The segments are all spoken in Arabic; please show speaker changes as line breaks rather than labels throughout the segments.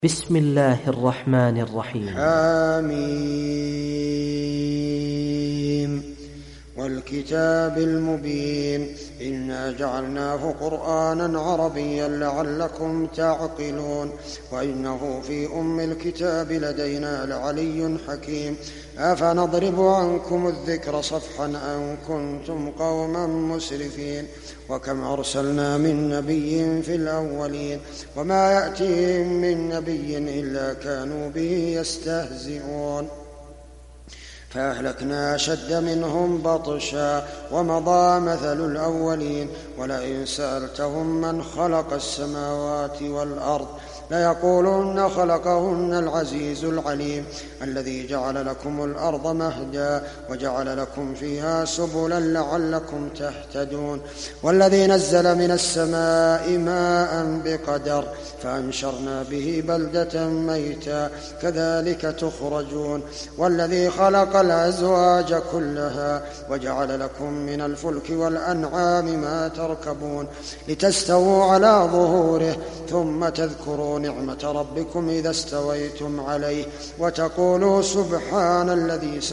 بسم الله الرحمن الرحيم.
حميم والكتاب المبين إنا جعلناه قرآنا عربيا لعلكم تعقلون وإنه في أم الكتاب لدينا لعلي حكيم أفنضرب عنكم الذكر صفحا أن كنتم قوما مسرفين وكم أرسلنا من نبي في الأولين وما يأتيهم من نبي إلا كانوا به يستهزئون فأهلكنا أشد منهم بطشا ومضى مثل الأولين ولئن سألتهم من خلق السماوات والأرض ليقولن خلقهن العزيز العليم الذي جعل لكم الأرض مهدا وجعل لكم فيها سبلا لعلكم تهتدون والذي نزل من السماء ماء بقدر فأنشرنا به بلدة ميتا كذلك تخرجون والذي خلق الأزواج كلها وجعل لكم من الفلك والأنعام ما تركبون لتستووا على ظهوره ثم تذكروا نعمة ربكم إذا استويتم عليه وتقولوا سبحان الذي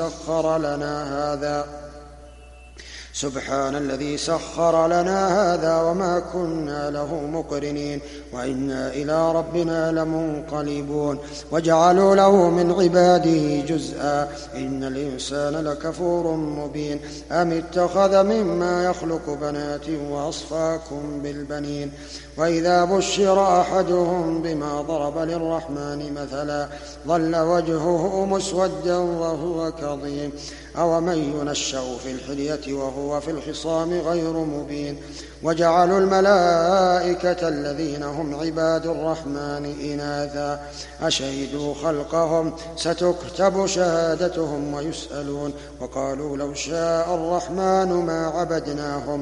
سخر لنا هذا وما كنا له مقرنين وإنا إلى ربنا لمنقلبون وجعلوا له من عباده جزءا إن الإنسان لكفور مبين أم اتخذ مما يخلق بنات وأصفاكم بالبنين وإذا بشر أحدهم بما ضرب للرحمن مثلا ظل وجهه مسودا وهو كظيم أومن ينشأ في الحلية وهو في الخصام غير مبين وجعلوا الملائكة الذين هم عباد الرحمن إناثا أشهدوا خلقهم ستكتب شهادتهم ويسألون وقالوا لو شاء الرحمن ما عبدناهم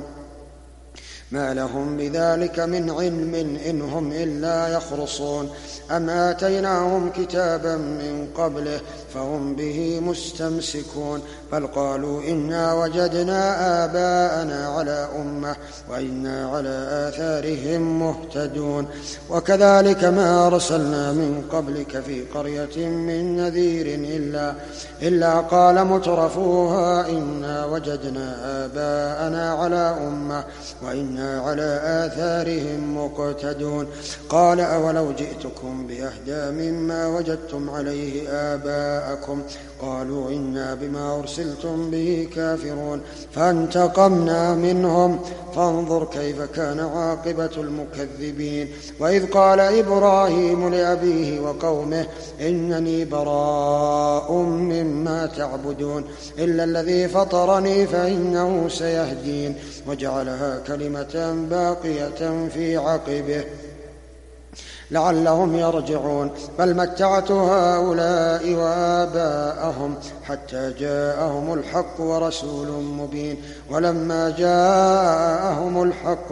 ما لهم بذلك من علم إن هم إلا يخرصون أم آتيناهم كتابا من قبله فهم به مستمسكون بل قالوا إنا وجدنا آباءنا على أمة وإنا على آثارهم مهتدون وكذلك ما أرسلنا من قبلك في قرية من نذير إلا قال مترفوها إنا وجدنا آباءنا على أمة وإنا على آثارهم مقتدون قال أولو جئتكم بأهدى مما وجدتم عليه آباءكم قالوا إنا بما أرسلتم به كافرون فانتقمنا منهم فانظر كيف كان عاقبة المكذبين وإذ قال إبراهيم لأبيه وقومه إنني براء مما تعبدون إلا الذي فطرني فإنه سيهدين وجعلها كلمة باقية في عقبه لعلهم يرجعون بل متعت هؤلاء وآباءهم حتى جاءهم الحق ورسول مبين ولما جاءهم الحق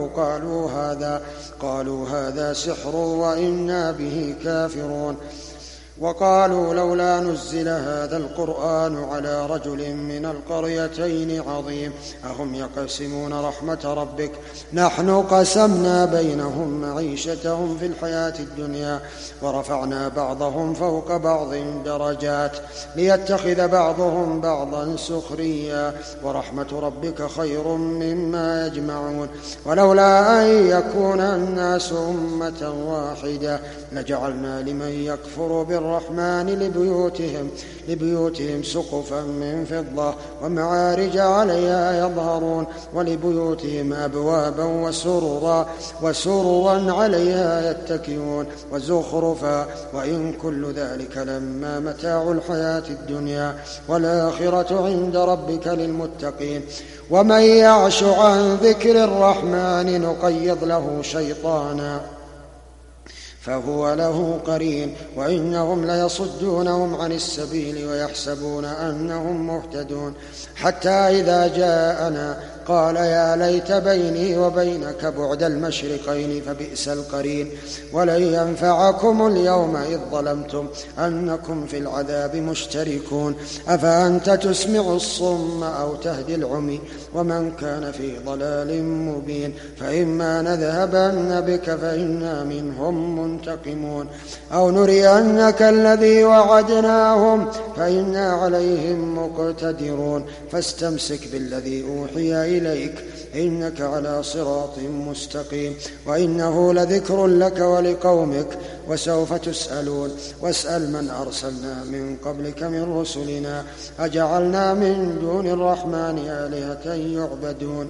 قالوا هذا سحر وإنا به كافرون وقالوا لولا نزل هذا القرآن على رجل من القريتين عظيم أهم يقسمون رحمة ربك نحن قسمنا بينهم معيشتهم في الحياة الدنيا ورفعنا بعضهم فوق بعض درجات ليتخذ بعضهم بعضا سخريا ورحمة ربك خير مما يجمعون ولولا أن يكون الناس أمة واحدة لجعلنا لمن يكفر بالرحمن لبيوتهم سقفا من فضة ومعارج عليها يظهرون ولبيوتهم أبوابا وسررا عليها يتكئون وزخرفا وإن كل ذلك لما متاع الحياة الدنيا والآخرة عند ربك للمتقين ومن يعش عن ذكر الرحمن نقيض له شيطانا فهو له قرين وإنهم ليصدونهم عن السبيل ويحسبون أنهم مهتدون حتى إذا جاءنا قال يا ليت بيني وبينك بعد المشرقين فبئس القرين. ولن ينفعكم اليوم إذ ظلمتم أنكم في العذاب مشتركون. أفأنت تسمع الصم أو تهدي العمي ومن كان في ضلال مبين. فإما نذهبن بك فإنا منهم منتقمون أو نرينك الذي وعدناهم فإنا عليهم مقتدرون. فاستمسك بالذي أوحي إليك إنك على صراط مستقيم وإنه لذكر لك ولقومك وسوف تسألون. واسأل من أرسلنا من قبلك من رسلنا أجعلنا من دون الرحمن آلهة يعبدون.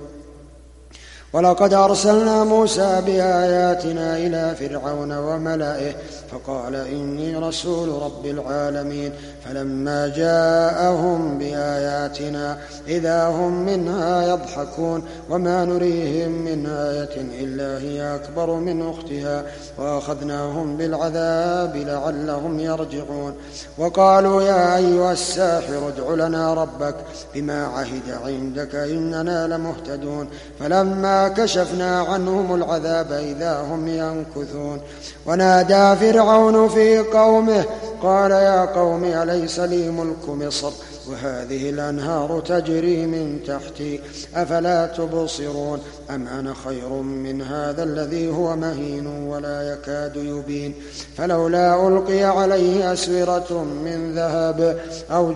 ولقد أرسلنا موسى بآياتنا إلى فرعون وملئه فقال إني رسول رب العالمين. فلما جاءهم بآياتنا إذا هم منها يضحكون وما نريهم من آية إلا هي أكبر من أختها وأخذناهم بالعذاب لعلهم يرجعون. وقالوا يا أيها الساحر ادع لنا ربك بما عهد عندك إننا لمهتدون. فلما كشفنا عنهم العذاب إذا هم ينكثون. ونادى فرعون في قومه قال يا قوم أليس لي ملك مصر وهذه الأنهار تجري من تحتي أفلا تبصرون أم أنا خير من هذا الذي هو مهين ولا يكاد يبين. فلولا ألقي عليه أسورة من ذهب أو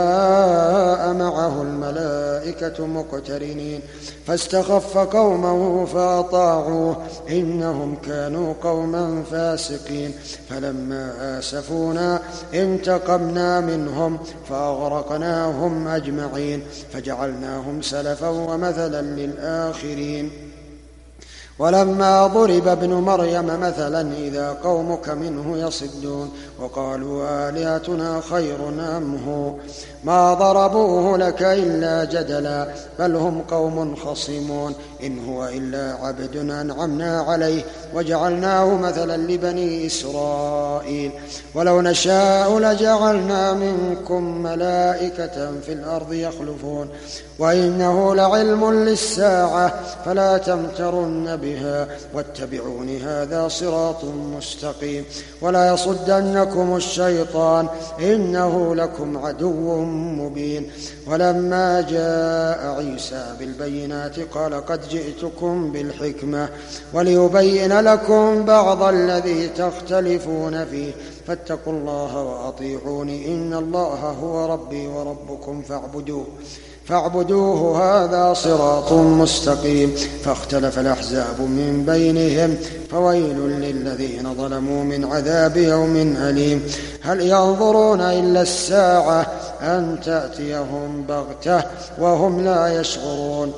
جاء معه الملائكة مقترنين فاستخف قومه فأطاعوه إنهم كانوا قوما فاسقين. فلما آسفونا انتقمنا منهم فأغرقناهم أجمعين فجعلناهم سلفا ومثلا للآخرين. ولما ضرب ابن مريم مثلا إذا قومك منه يصدون وقالوا آلهتنا خير أم هو ما ضربوه لك إلا جدلا بل هم قوم خصمون. إن هو إلا عبد أنعمنا عليه وجعلناه مثلا لبني إسرائيل. ولو نشاء لجعلنا منكم ملائكة في الأرض يخلفون وإنه لعلم للساعة فلا تمترن بها واتبعون هذا صراط مستقيم. ولا يصدنكم الشيطان إنه لكم عدو مبين. ولما جاء عيسى بالبينات قال قد جئتكم بالحكمة وليبين لكم بعض الذي تختلفون فيه فاتقوا الله وأطيعوني إن الله هو ربي وربكم فاعبدوه هذا صراط مستقيم. فاختلف الأحزاب من بينهم فويل للذين ظلموا من عذاب يوم أليم. هل ينظرون إلا الساعة أن تأتيهم بغتة وهم لا يشعرون.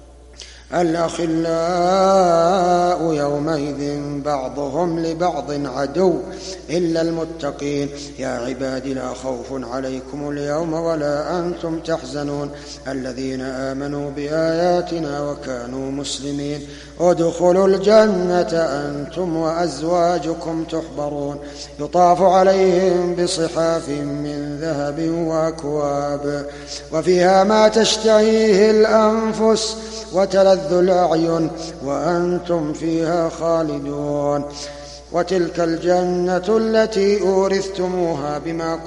الأخلاء يومئذ بعضهم لبعض عدو إلا المتقين. يا عباد لا خوف عليكم اليوم ولا أنتم تحزنون الذين آمنوا بآياتنا وكانوا مسلمين ادخلوا الجنة أنتم وأزواجكم تحبرون يطاف عليهم بصحاف من ذهب وأكواب وفيها ما تشتهيه الأنفس وتلذ الأعين وأنتم فيها خالدون. وتلك الجنة التي أورثتموها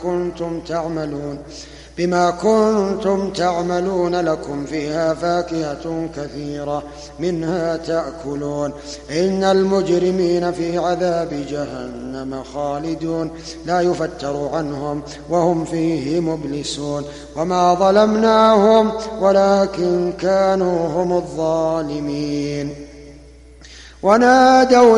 بما كنتم تعملون لكم فيها فاكهة كثيرة منها تأكلون. إن المجرمين في عذاب جهنم خالدون لا يفتر عنهم وهم فيه مبلسون. وما ظلمناهم ولكن كانوا هم الظالمين. ونادوا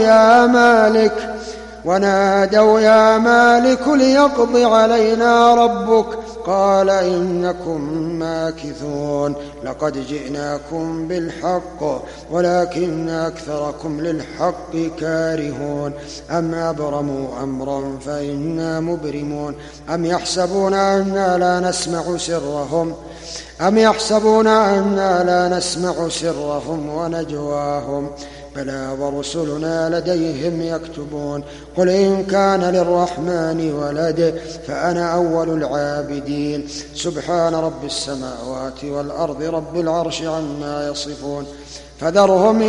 يا مالك ليقض علينا ربك قال إنكم ماكثون لقد جئناكم بالحق ولكن أكثركم للحق كارهون. أم أبرموا أمرا فإنا مبرمون أم يحسبون أننا لا نسمع سرهم ونجواهم بلى ورسلنا لديهم يكتبون قل إن كان للرحمن ولد فأنا أول العابدين سبحان رب السماوات والأرض رب العرش عما يصفون فذرهم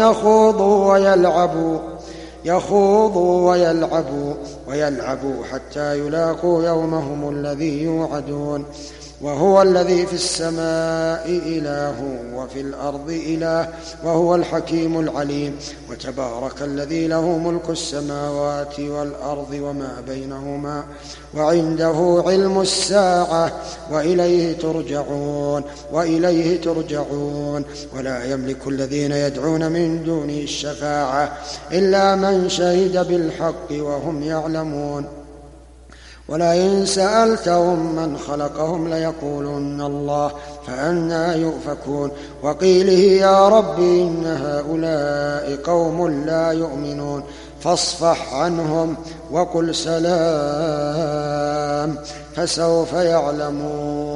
يخوضوا ويلعبوا حتى يلاقوا يومهم الذي يوعدون وهو الذي في السماء إله وفي الأرض إله وهو الحكيم العليم وتبارك الذي له ملك السماوات والأرض وما بينهما وعنده علم الساعة وإليه ترجعون ولا يملك الذين يدعون من دونه الشفاعة إلا من شهد بالحق وهم يعلمون ولئن سألتهم من خلقهم ليقولن الله فأنى يؤفكون وقيله يا رب إن هؤلاء قوم لا يؤمنون فاصفح عنهم وقل سلام فسوف يعلمون.